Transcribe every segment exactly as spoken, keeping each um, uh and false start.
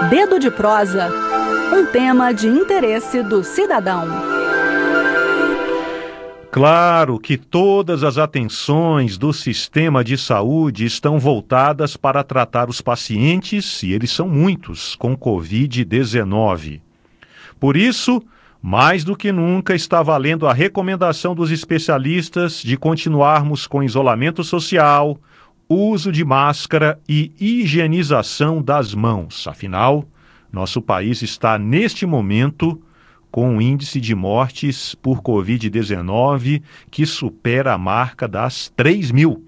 Dedo de Prosa, um tema de interesse do cidadão. Claro que todas as atenções do sistema de saúde estão voltadas para tratar os pacientes, e eles são muitos, com covid dezenove. Por isso, mais do que nunca está valendo a recomendação dos especialistas de continuarmos com isolamento social, uso de máscara e higienização das mãos. Afinal, nosso país está, neste momento, com um índice de mortes por covid dezenove que supera a marca das três mil.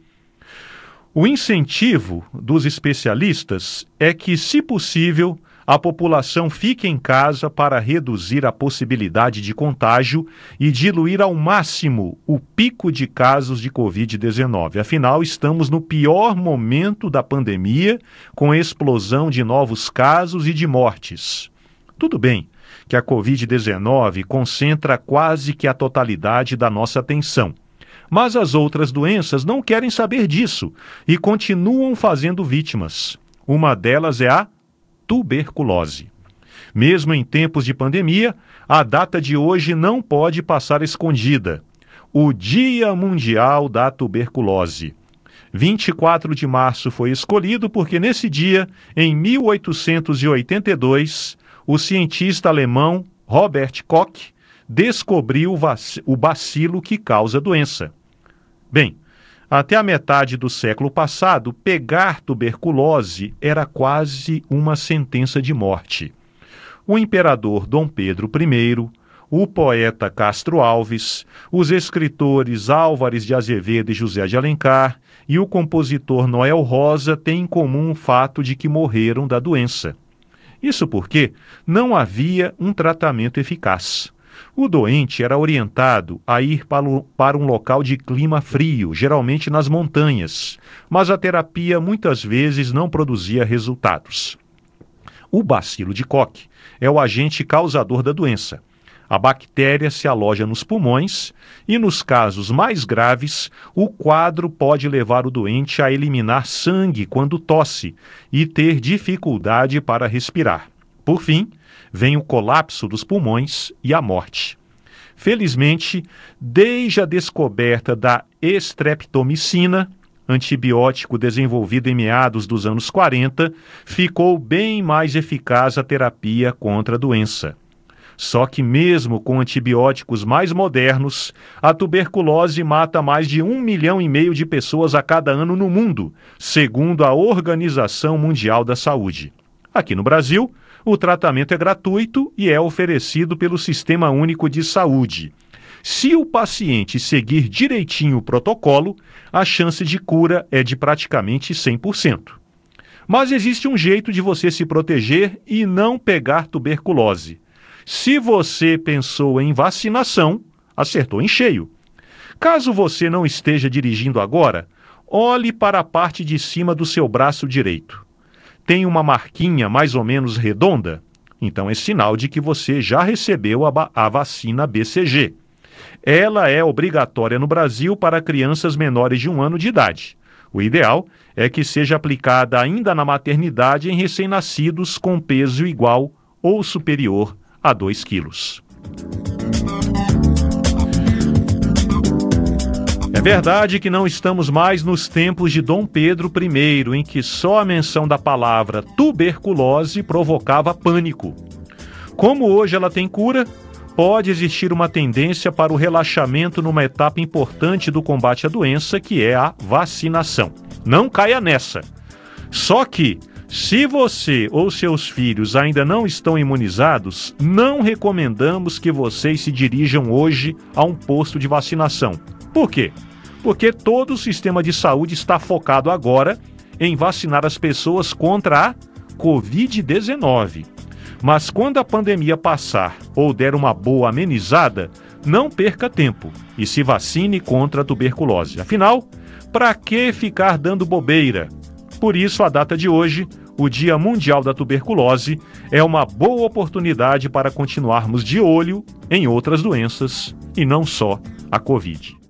O incentivo dos especialistas é que, se possível, a população fique em casa para reduzir a possibilidade de contágio e diluir ao máximo o pico de casos de covid dezenove. Afinal, estamos no pior momento da pandemia, com a explosão de novos casos e de mortes. Tudo bem que a covid dezenove concentra quase que a totalidade da nossa atenção, mas as outras doenças não querem saber disso e continuam fazendo vítimas. Uma delas é a tuberculose. Mesmo em tempos de pandemia, a data de hoje não pode passar escondida. O Dia Mundial da Tuberculose. vinte e quatro de março foi escolhido porque nesse dia, em mil oitocentos e oitenta e dois, o cientista alemão Robert Koch descobriu o bacilo que causa a doença. Bem, até a metade do século passado, pegar tuberculose era quase uma sentença de morte. O imperador Dom Pedro I, o poeta Castro Alves, os escritores Álvares de Azevedo e José de Alencar e o compositor Noel Rosa têm em comum o fato de que morreram da doença. Isso porque não havia um tratamento eficaz. O doente era orientado a ir para um local de clima frio, geralmente nas montanhas, mas a terapia muitas vezes não produzia resultados. O bacilo de Koch é o agente causador da doença. A bactéria se aloja nos pulmões e, nos casos mais graves, o quadro pode levar o doente a eliminar sangue quando tosse e ter dificuldade para respirar. Por fim, vem o colapso dos pulmões e a morte. Felizmente, desde a descoberta da estreptomicina, antibiótico desenvolvido em meados dos anos quarenta, ficou bem mais eficaz a terapia contra a doença. Só que mesmo com antibióticos mais modernos, a tuberculose mata mais de um milhão e meio de pessoas a cada ano no mundo, segundo a Organização Mundial da Saúde. Aqui no Brasil, o tratamento é gratuito e é oferecido pelo Sistema Único de Saúde. Se o paciente seguir direitinho o protocolo, a chance de cura é de praticamente cem por cento. Mas existe um jeito de você se proteger e não pegar tuberculose. Se você pensou em vacinação, acertou em cheio. Caso você não esteja dirigindo agora, olhe para a parte de cima do seu braço direito. Tem uma marquinha mais ou menos redonda? Então é sinal de que você já recebeu a, a vacina B C G. Ela é obrigatória no Brasil para crianças menores de um ano de idade. O ideal é que seja aplicada ainda na maternidade em recém-nascidos com peso igual ou superior a dois quilos. É verdade que não estamos mais nos tempos de Dom Pedro I, em que só a menção da palavra tuberculose provocava pânico. Como hoje ela tem cura, pode existir uma tendência para o relaxamento numa etapa importante do combate à doença, que é a vacinação. Não caia nessa. Só que, se você ou seus filhos ainda não estão imunizados, não recomendamos que vocês se dirijam hoje a um posto de vacinação. Por quê? Porque todo o sistema de saúde está focado agora em vacinar as pessoas contra a covid dezenove. Mas quando a pandemia passar ou der uma boa amenizada, não perca tempo e se vacine contra a tuberculose. Afinal, para que ficar dando bobeira? Por isso, a data de hoje, o Dia Mundial da Tuberculose, é uma boa oportunidade para continuarmos de olho em outras doenças e não só a Covid.